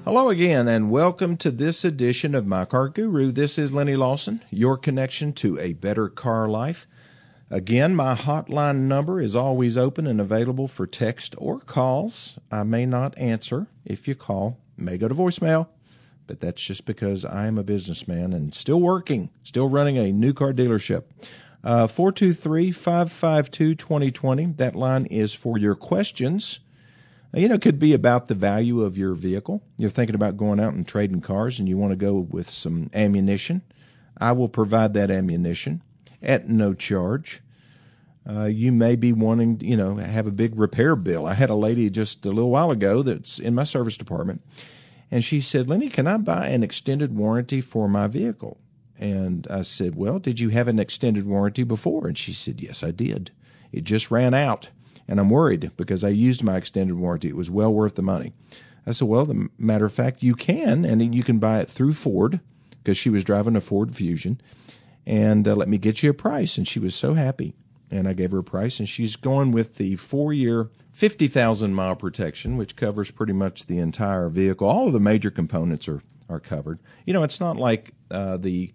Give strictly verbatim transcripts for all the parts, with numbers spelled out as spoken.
Hello again, and welcome to this edition of My Car Guru. This is Lenny Lawson, your connection to a better car life. Again, my hotline number is always open and available for text or calls. I may not answer if you call. It may go to voicemail, but that's just because I am a businessman and still working, still running a new car dealership. Uh, four two three, five five two, two zero two zero. That line is for your questions. You know, it could be about the value of your vehicle. You're thinking about going out and trading cars and you want to go with some ammunition. I will provide that ammunition at no charge. Uh, you may be wanting, you know, have a big repair bill. I had a lady just a little while ago that's in my service department, and she said, Lenny, can I buy an extended warranty for my vehicle? And I said, well, did you have an extended warranty before? And she said, yes, I did. It just ran out. And I'm worried because I used my extended warranty. It was well worth the money. I said, well, the matter of fact, you can, and you can buy it through Ford because she was driving a Ford Fusion. And uh, let me get you a price. And she was so happy. And I gave her a price, and she's going with the four-year, fifty thousand mile protection, which covers pretty much the entire vehicle. All of the major components are, are covered. You know, it's not like uh, the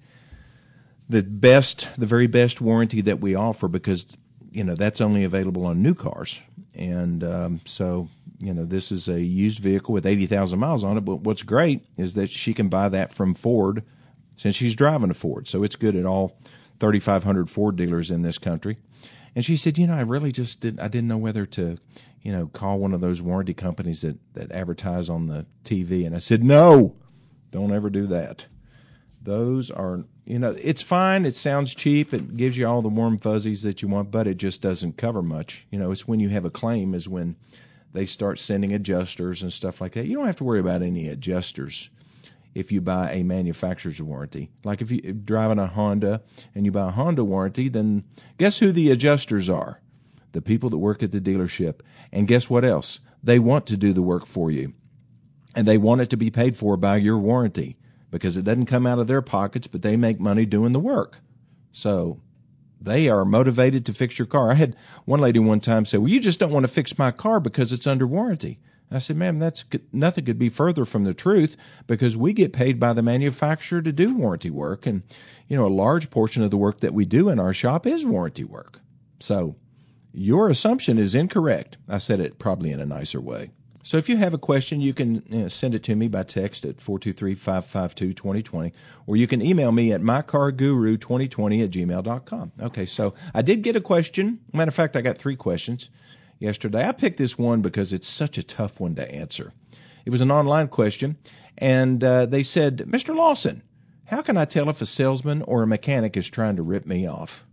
the best, the very best warranty that we offer because you know, that's only available on new cars. And um, so, you know, this is a used vehicle with eighty thousand miles on it. But what's great is that she can buy that from Ford since she's driving a Ford. So it's good at all thirty-five hundred Ford dealers in this country. And she said, you know, I really just didn't, I didn't know whether to, you know, call one of those warranty companies that, that advertise on the T V. And I said, no, don't ever do that. Those are, you know, it's fine. It sounds cheap. It gives you all the warm fuzzies that you want, but it just doesn't cover much. You know, it's when you have a claim is when they start sending adjusters and stuff like that. You don't have to worry about any adjusters if you buy a manufacturer's warranty. Like if you're driving a Honda and you buy a Honda warranty, then guess who the adjusters are? The people that work at the dealership. And guess what else? They want to do the work for you. And they want it to be paid for by your warranty, because it doesn't come out of their pockets, but they make money doing the work. So they are motivated to fix your car. I had one lady one time say, well, you just don't want to fix my car because it's under warranty. I said, ma'am, that's nothing could be further from the truth, because we get paid by the manufacturer to do warranty work. And, you know, a large portion of the work that we do in our shop is warranty work. So your assumption is incorrect. I said it probably in a nicer way. So if you have a question, you can you know, send it to me by text at four two three, five five two, two zero two zero, or you can email me at my car guru twenty twenty at gmail dot com. Okay, so I did get a question. Matter of fact, I got three questions yesterday. I picked this one because it's such a tough one to answer. It was an online question, and uh, they said, Mister Lawson, how can I tell if a salesman or a mechanic is trying to rip me off?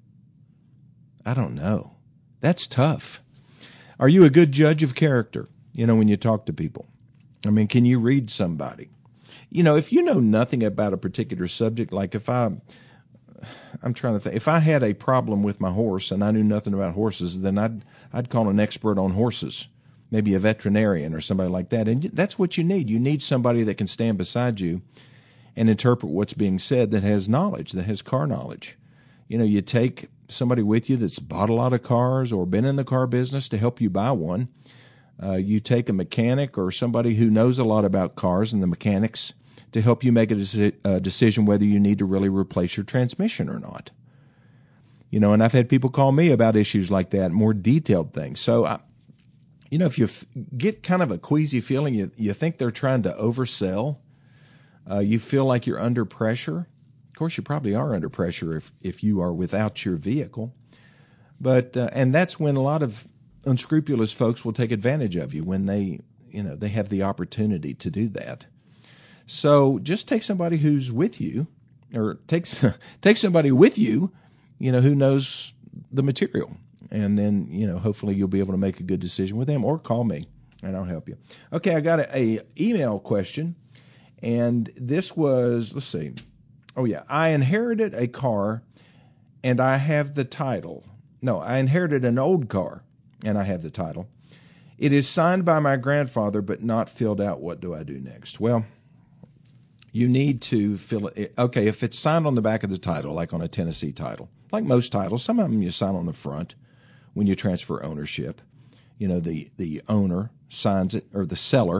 I don't know. That's tough. Are you a good judge of character? You know, when you talk to people, I mean, can you read somebody? You know, if you know nothing about a particular subject, like if I, I'm trying to think, if I had a problem with my horse and I knew nothing about horses, then I'd, I'd call an expert on horses, maybe a veterinarian or somebody like that. And that's what you need. You need somebody that can stand beside you and interpret what's being said, that has knowledge, that has car knowledge. You know, you take somebody with you that's bought a lot of cars or been in the car business to help you buy one. Uh, you take a mechanic or somebody who knows a lot about cars and the mechanics to help you make a, deci- a decision whether you need to really replace your transmission or not. You know, and I've had people call me about issues like that, more detailed things. So, I, you know, if you f- get kind of a queasy feeling, you, you think they're trying to oversell, uh, you feel like you're under pressure. Of course, you probably are under pressure if, if you are without your vehicle. But, uh, and that's when a lot of unscrupulous folks will take advantage of you when they, you know, they have the opportunity to do that. So just take somebody who's with you, or take, take somebody with you, you know, who knows the material. And then, you know, hopefully you'll be able to make a good decision with them, or call me and I'll help you. Okay, I got a, a email question, and this was, let's see. Oh, yeah. I inherited a car, and I have the title. No, I inherited an old car, and I have the title. It is signed by my grandfather, but not filled out. What do I do next? Well, you need to fill it. Okay, if it's signed on the back of the title, like on a Tennessee title, like most titles, some of them you sign on the front when you transfer ownership. You know, the, the owner signs it, or the seller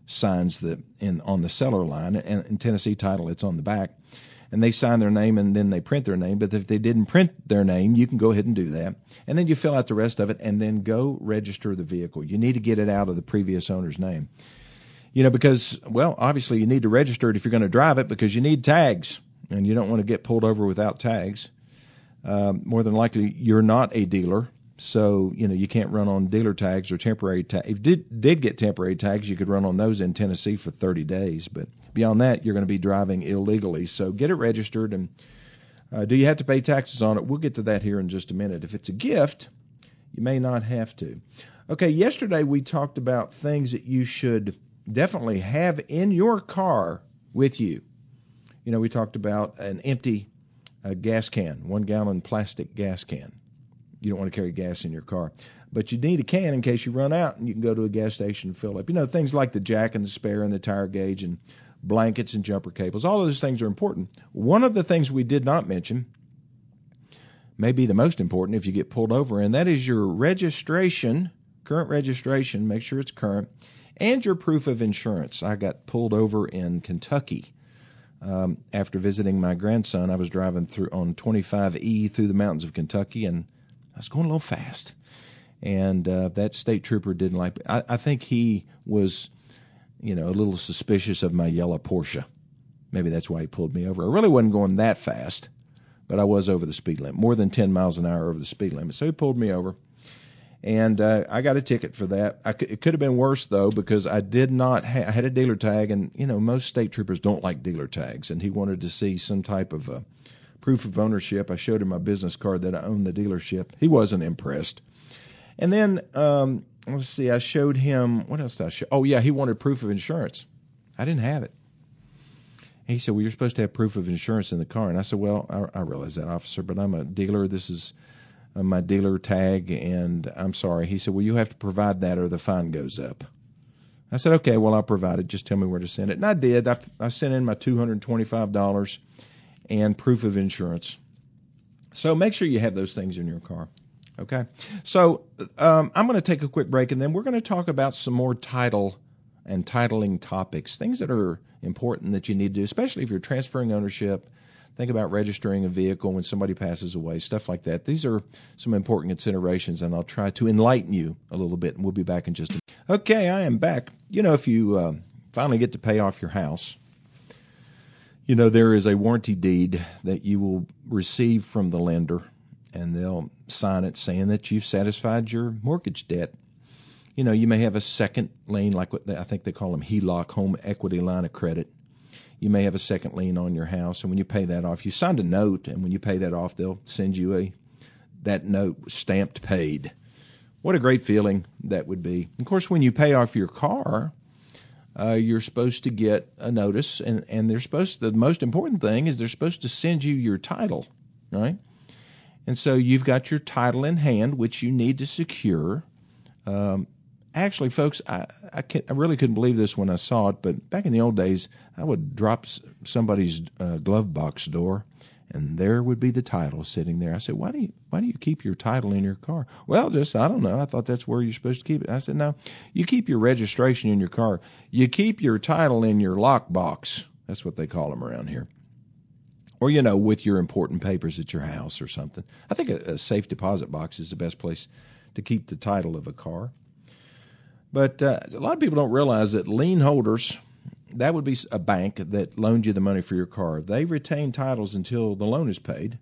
signs the in on the seller line, and in Tennessee Title, it's on the back. And they sign their name, and then they print their name. But if they didn't print their name, you can go ahead and do that. And then you fill out the rest of it, and then go register the vehicle. You need to get it out of the previous owner's name. You know, because, well, obviously you need to register it if you're going to drive it, because you need tags, and you don't want to get pulled over without tags. Um, more than likely, you're not a dealer, so, you know, you can't run on dealer tags or temporary tags. If you did, did get temporary tags, you could run on those in Tennessee for thirty days. But beyond that, you're going to be driving illegally. So get it registered. And uh, do you have to pay taxes on it? We'll get to that here in just a minute. If it's a gift, you may not have to. Okay, yesterday we talked about things that you should definitely have in your car with you. You know, we talked about an empty uh, gas can, one-gallon plastic gas can. You don't want to carry gas in your car. But you need a can in case you run out, and you can go to a gas station and fill up. You know, things like the jack and the spare and the tire gauge and blankets and jumper cables. All of those things are important. One of the things we did not mention, may be the most important if you get pulled over, and that is your registration, current registration, make sure it's current, and your proof of insurance. I got pulled over in Kentucky um, after visiting my grandson. I was driving through on twenty-five E through the mountains of Kentucky, and I was going a little fast. And uh, that state trooper didn't like it. I, I think he was, you know, a little suspicious of my yellow Porsche. Maybe that's why he pulled me over. I really wasn't going that fast, but I was over the speed limit, more than ten miles an hour over the speed limit. So he pulled me over, and uh, I got a ticket for that. I could, it could have been worse, though, because I did not ha- I had a dealer tag, and, you know, most state troopers don't like dealer tags, and he wanted to see some type of uh, proof of ownership. I showed him my business card that I owned the dealership. He wasn't impressed. And then, um, let's see, I showed him, what else did I show? Oh, yeah, he wanted proof of insurance. I didn't have it. He said, well, you're supposed to have proof of insurance in the car. And I said, well, I, I realize that, officer, but I'm a dealer. This is uh, my dealer tag, and I'm sorry. He said, well, you have to provide that or the fine goes up. I said, okay, well, I'll provide it. Just tell me where to send it. And I did. I, I sent in my two hundred twenty-five dollars and proof of insurance. So make sure you have those things in your car. Okay, so um, I'm going to take a quick break, and then we're going to talk about some more title and titling topics, things that are important that you need to do, especially if you're transferring ownership. Think about registering a vehicle when somebody passes away, stuff like that. These are some important considerations, and I'll try to enlighten you a little bit, and we'll be back in just a minute. Okay, I am back. You know, if you uh, finally get to pay off your house, you know, there is a warranty deed that you will receive from the lender, and they'll sign it saying that you've satisfied your mortgage debt. You know, you may have a second lien, like what they, I think they call them H E L O C, home equity line of credit. You may have a second lien on your house, and when you pay that off, you signed a note, and when you pay that off, they'll send you a that note stamped paid. What a great feeling that would be. Of course, when you pay off your car, uh, you're supposed to get a notice, and, and they're supposed to, the most important thing is they're supposed to send you your title, right? And so you've got your title in hand, which you need to secure. Um, actually, folks, I I, can't, I really couldn't believe this when I saw it, but back in the old days, I would drop somebody's uh, glove box door, and there would be the title sitting there. I said, why do you why do you keep your title in your car? Well, just, I don't know. I thought that's where you're supposed to keep it. I said, no, you keep your registration in your car. You keep your title in your lock box. That's what they call them around here. Or, you know, with your important papers at your house or something. I think a, a safe deposit box is the best place to keep the title of a car. But uh, a lot of people don't realize that lien holders, that would be a bank that loaned you the money for your car. They retain titles until the loan is paid.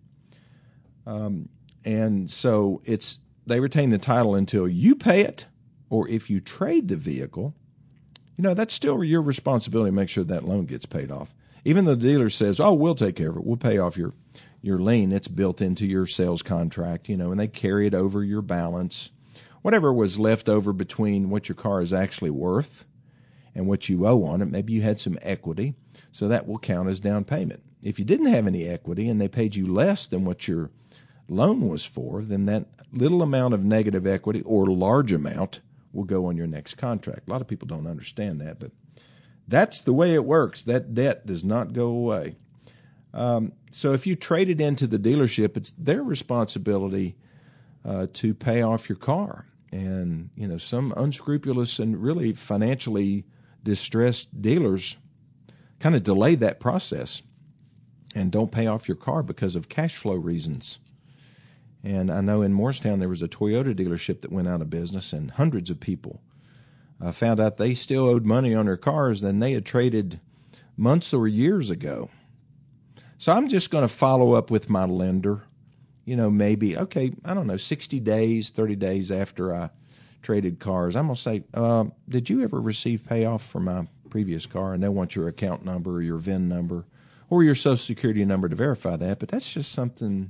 Um, and so it's they retain the title until you pay it, or if you trade the vehicle, you know, that's still your responsibility to make sure that loan gets paid off. Even though the dealer says, oh, we'll take care of it, we'll pay off your, your lien, it's built into your sales contract, you know, and they carry it over your balance. Whatever was left over between what your car is actually worth and what you owe on it, maybe you had some equity, so that will count as down payment. If you didn't have any equity and they paid you less than what your loan was for, then that little amount of negative equity or large amount will go on your next contract. A lot of people don't understand that, but that's the way it works. That debt does not go away. Um, so if you trade it into the dealership, it's their responsibility uh, to pay off your car. And, you know, some unscrupulous and really financially distressed dealers kind of delay that process and don't pay off your car because of cash flow reasons. And I know in Morristown there was a Toyota dealership that went out of business, and hundreds of people uh, found out they still owed money on their cars than they had traded months or years ago. So I'm just going to follow up with my lender, you know, maybe, okay, I don't know, sixty days, thirty days after I traded cars. I'm going to say, uh, did you ever receive payoff for my previous car? And they'll want your account number or your V I N number or your Social Security number to verify that. But that's just something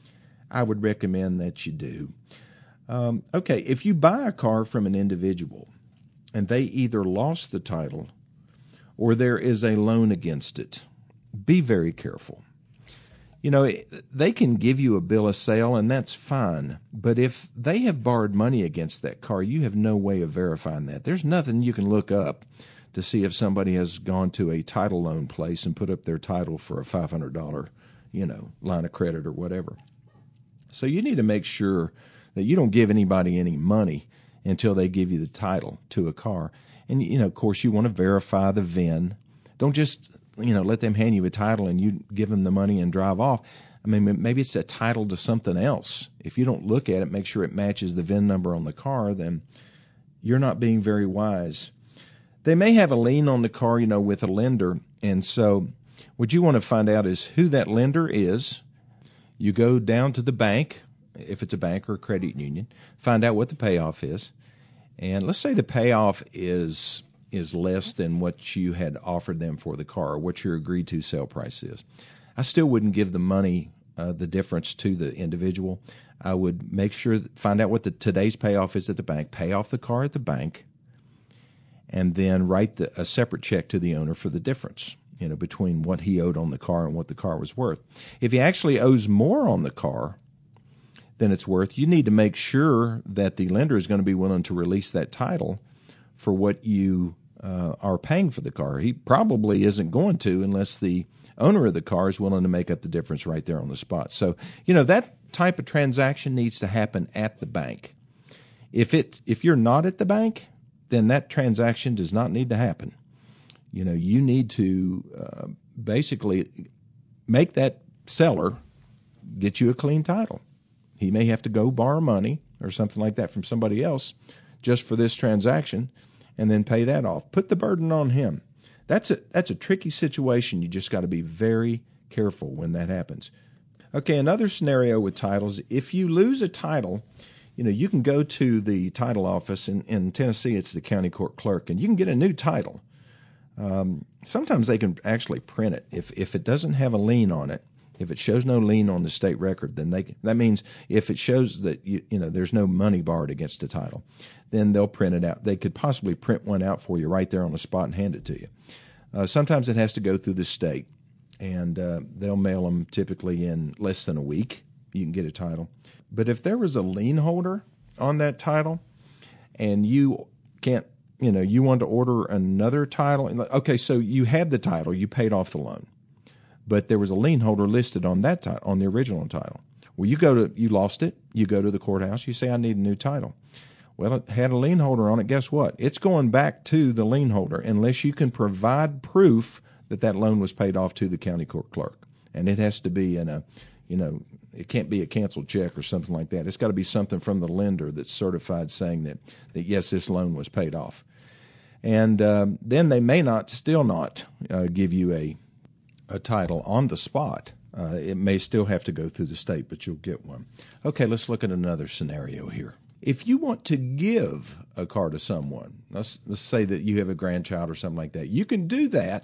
I would recommend that you do. Um, okay, if you buy a car from an individual and they either lost the title or there is a loan against it, be very careful. You know, they can give you a bill of sale, and that's fine. But if they have borrowed money against that car, you have no way of verifying that. There's nothing you can look up to see if somebody has gone to a title loan place and put up their title for a five hundred dollars, you know, line of credit or whatever. So you need to make sure that you don't give anybody any money until they give you the title to a car. And, you know, of course, you want to verify the V I N. Don't just, you know, let them hand you a title and you give them the money and drive off. I mean, maybe it's a title to something else. If you don't look at it, make sure it matches the V I N number on the car, then you're not being very wise. They may have a lien on the car, you know, with a lender. And so what you want to find out is who that lender is. You go down to the bank, if it's a bank or a credit union, find out what the payoff is. And let's say the payoff is is less than what you had offered them for the car, or what your agreed-to sale price is. I still wouldn't give the money, uh, the difference to the individual. I would make sure, find out what the today's payoff is at the bank, pay off the car at the bank, and then write the, a separate check to the owner for the difference, you know, between what he owed on the car and what the car was worth. If he actually owes more on the car than it's worth, you need to make sure that the lender is going to be willing to release that title for what you uh, are paying for the car. He probably isn't going to unless the owner of the car is willing to make up the difference right there on the spot. So, you know, that type of transaction needs to happen at the bank. If it if you're not at the bank, then that transaction does not need to happen. You know, you need to uh, basically make that seller get you a clean title. He may have to go borrow money or something like that from somebody else just for this transaction and then pay that off. Put the burden on him. That's a, that's a tricky situation. You just got to be very careful when that happens. Okay, another scenario with titles, if you lose a title, you know, you can go to the title office. In, in Tennessee, it's the county court clerk, and you can get a new title. Um, sometimes they can actually print it. If if it doesn't have a lien on it, if it shows no lien on the state record, then they that means if it shows that you, you know there's no money borrowed against the title, then they'll print it out. They could possibly print one out for you right there on the spot and hand it to you. Uh, sometimes it has to go through the state, and uh, they'll mail them typically in less than a week. You can get a title. But if there was a lien holder on that title and you can't, you know, you want to order another title, okay, so you had the title, you paid off the loan, but there was a lien holder listed on that title, on the original title. Well, you go to, you lost it, you go to the courthouse, you say, I need a new title. Well, it had a lien holder on it. Guess what? It's going back to the lien holder unless you can provide proof that that loan was paid off to the county court clerk. And it has to be in a, you know, it can't be a canceled check or something like that. It's got to be something from the lender that's certified saying that, that yes, this loan was paid off. And um, then they may not, still not uh, give you a a title on the spot. Uh, it may still have to go through the state, but you'll get one. Okay, let's look at another scenario here. If you want to give a car to someone, let's, let's say that you have a grandchild or something like that, you can do that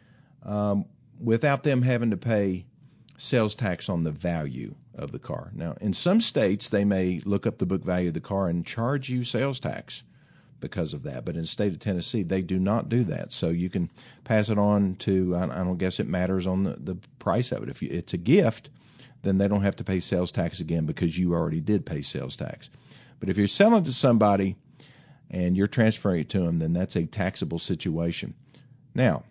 um, without them having to pay sales tax on the value of the car. Now, in some states, they may look up the book value of the car and charge you sales tax because of that. But in the state of Tennessee, they do not do that. So you can pass it on to, I don't guess it matters on the, the price of it. If you, it's a gift, then they don't have to pay sales tax again because you already did pay sales tax. But if you're selling to somebody and you're transferring it to them, then that's a taxable situation. Now,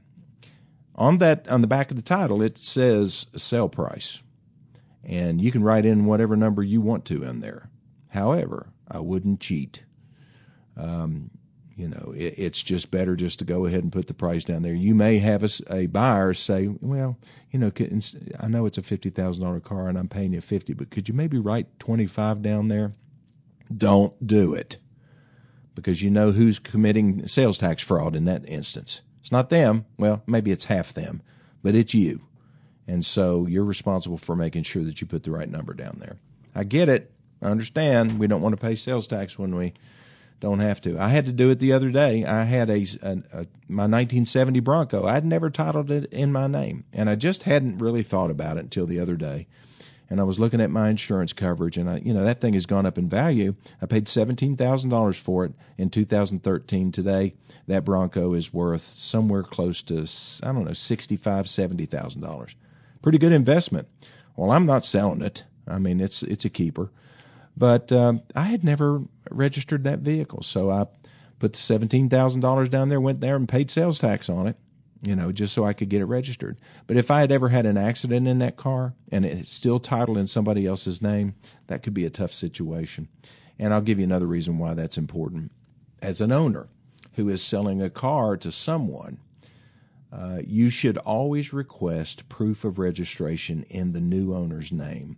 on that, on the back of the title, it says sale price, and you can write in whatever number you want to in there. However, I wouldn't cheat. Um, You know, it, it's just better just to go ahead and put the price down there. You may have a, a buyer say, well, you know, I know it's a fifty thousand dollars car and I'm paying you fifty, but could you maybe write twenty-five down there? Don't do it, because you know who's committing sales tax fraud in that instance. It's not them. Well, maybe it's half them, but it's you. And so you're responsible for making sure that you put the right number down there. I get it. I understand. We don't want to pay sales tax when we don't have to. I had to do it the other day. I had a, a, a my nineteen seventy Bronco. I'd never titled it in my name, and I just hadn't really thought about it until the other day. And I was looking at my insurance coverage, and I, you know, that thing has gone up in value. I paid seventeen thousand dollars for it in two thousand thirteen. Today, that Bronco is worth somewhere close to, I don't know, sixty-five thousand dollars, seventy thousand dollars. Pretty good investment. Well, I'm not selling it. I mean, it's it's a keeper. But um, I had never registered that vehicle, so I put the seventeen thousand dollars down there, went there and paid sales tax on it, you know, just so I could get it registered. But if I had ever had an accident in that car and it's still titled in somebody else's name, that could be a tough situation. And I'll give you another reason why that's important. As an owner who is selling a car to someone, uh, you should always request proof of registration in the new owner's name.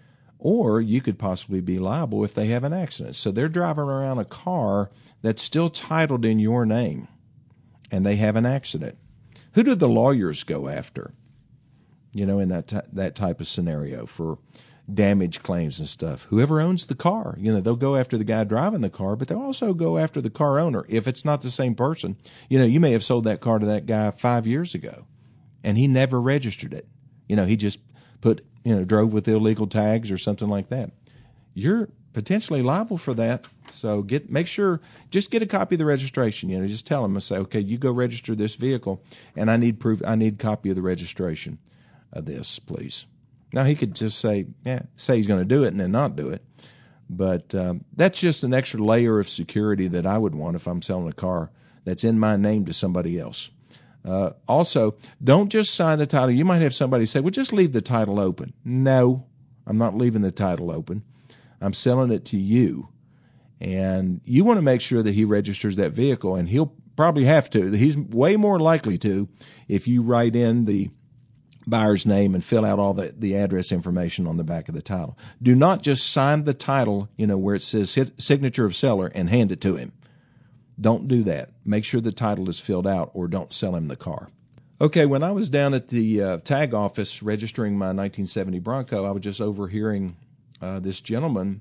Or you could possibly be liable if they have an accident. So they're driving around a car that's still titled in your name, and they have an accident. Who do the lawyers go after, you know, in that t- that type of scenario for damage claims and stuff? Whoever owns the car. You know, they'll go after the guy driving the car, but they'll also go after the car owner if it's not the same person. You know, you may have sold that car to that guy five years ago, and he never registered it. You know, he just put, you know, drove with illegal tags or something like that. You're potentially liable for that. So get make sure, just get a copy of the registration. You know, just tell them and say, okay, you go register this vehicle, and I need proof. I need a copy of the registration of this, please. Now he could just say, yeah, say he's going to do it and then not do it, but um, that's just an extra layer of security that I would want if I'm selling a car that's in my name to somebody else. Uh, also, don't just sign the title. You might have somebody say, well, just leave the title open. No, I'm not leaving the title open. I'm selling it to you. And you want to make sure that he registers that vehicle, and he'll probably have to. He's way more likely to if you write in the buyer's name and fill out all the, the address information on the back of the title. Do not just sign the title, you know, where it says signature of seller and hand it to him. Don't do that. Make sure the title is filled out, or don't sell him the car. Okay, when I was down at the uh, tag office registering my nineteen seventy Bronco, I was just overhearing uh, this gentleman,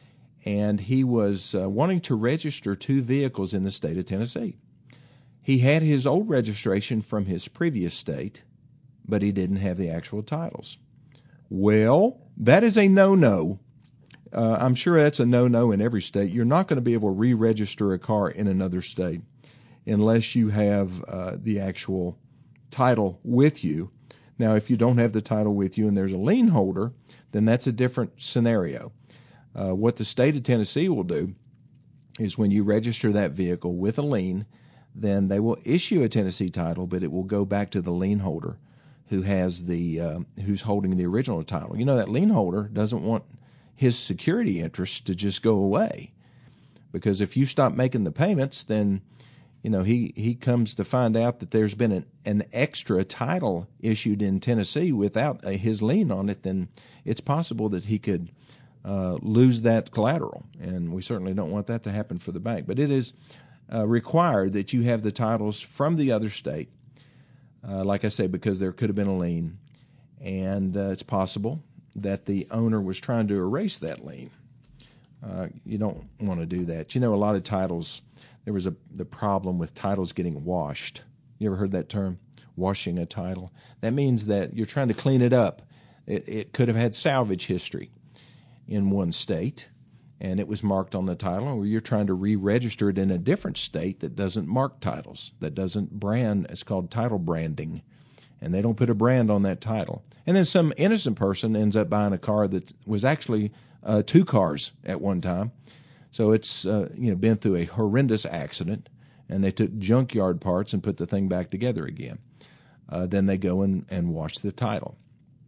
and he was uh, wanting to register two vehicles in the state of Tennessee. He had his old registration from his previous state, but he didn't have the actual titles. Well, that is a no-no. Uh, I'm sure that's a no-no in every state. You're not going to be able to re-register a car in another state unless you have uh, the actual title with you. Now, if you don't have the title with you and there's a lien holder, then that's a different scenario. Uh, what the state of Tennessee will do is when you register that vehicle with a lien, then they will issue a Tennessee title, but it will go back to the lien holder who has the uh, who's holding the original title. You know, that lien holder doesn't want his security interests to just go away, because if you stop making the payments, then, you know, he, he comes to find out that there's been an, an extra title issued in Tennessee without a, his lien on it, then it's possible that he could uh, lose that collateral, and we certainly don't want that to happen for the bank. But it is uh, required that you have the titles from the other state, uh, like I say, because there could have been a lien, and uh, it's possible that the owner was trying to erase that lien. Uh, you don't want to do that. You know, a lot of titles, there was a the problem with titles getting washed. You ever heard that term, washing a title? That means that you're trying to clean it up. It, it could have had salvage history in one state, and it was marked on the title, or you're trying to re-register it in a different state that doesn't mark titles, that doesn't brand. It's called title branding, and they don't put a brand on that title. And then some innocent person ends up buying a car that was actually uh, two cars at one time. So it's uh, you know been through a horrendous accident, and they took junkyard parts and put the thing back together again. Uh, then they go and, and wash the title.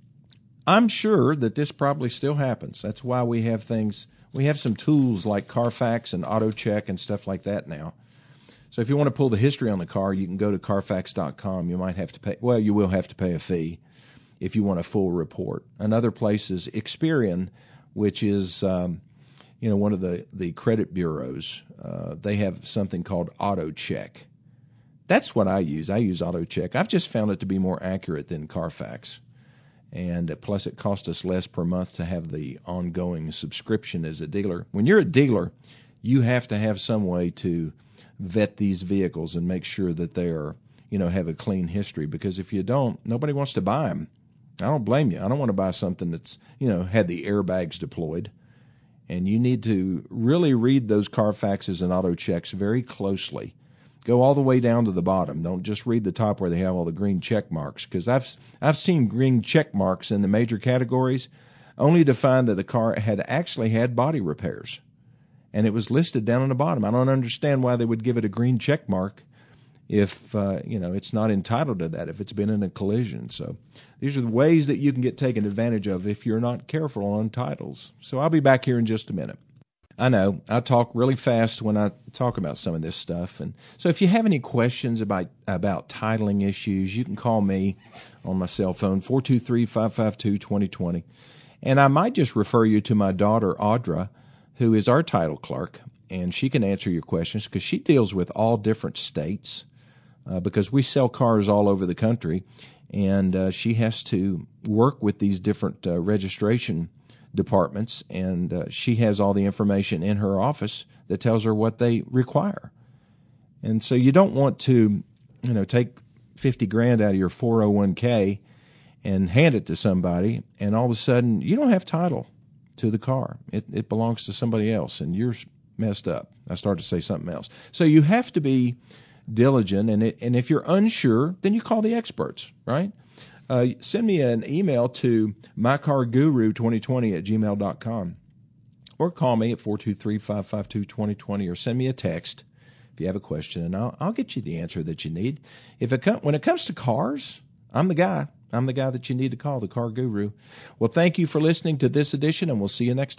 I'm sure that this probably still happens. That's why we have things, we have some tools like Carfax and AutoCheck and stuff like that now So if you want to pull the history on the car, you can go to Carfax dot com. You might have to pay, well, you will have to pay a fee if you want a full report. Another place is Experian, which is, um, you know, one of the, the credit bureaus. Uh, they have something called AutoCheck. That's what I use. I use AutoCheck. I've just found it to be more accurate than Carfax. And plus, it costs us less per month to have the ongoing subscription as a dealer. When you're a dealer, you have to have some way to vet these vehicles and make sure that they are, you know, have a clean history. Because if you don't, nobody wants to buy them. I don't blame you. I don't want to buy something that's, you know, had the airbags deployed. And you need to really read those Carfaxes and AutoChecks very closely. Go all the way down to the bottom. Don't just read the top where they have all the green check marks, because I've I've seen green check marks in the major categories only to find that the car had actually had body repairs, and it was listed down on the bottom. I don't understand why they would give it a green check mark if uh, you know it's not entitled to that, if it's been in a collision. So these are the ways that you can get taken advantage of if you're not careful on titles. So I'll be back here in just a minute. I know I talk really fast when I talk about some of this stuff. And so if you have any questions about, about titling issues, you can call me on my cell phone, four two three, five five two, two zero two zero. And I might just refer you to my daughter, Audra, who is our title clerk, and she can answer your questions because she deals with all different states uh, because we sell cars all over the country, and uh, she has to work with these different uh, registration departments, and uh, she has all the information in her office that tells her what they require. And so you don't want to, you know, take fifty grand out of your four oh one k and hand it to somebody, and all of a sudden you don't have title to the car. It, it belongs to somebody else, and you're messed up. I started to say something else. So you have to be diligent, and it, and if you're unsure, then you call the experts, right? Uh, send me an email to my car guru twenty twenty at gmail dot com, or call me at four two three, five five two, two zero two zero, or send me a text if you have a question, and I'll, I'll get you the answer that you need. If it com- when it comes to cars, I'm the guy. I'm the guy that you need to call, the Car Guru. Well, thank you for listening to this edition, and we'll see you next time.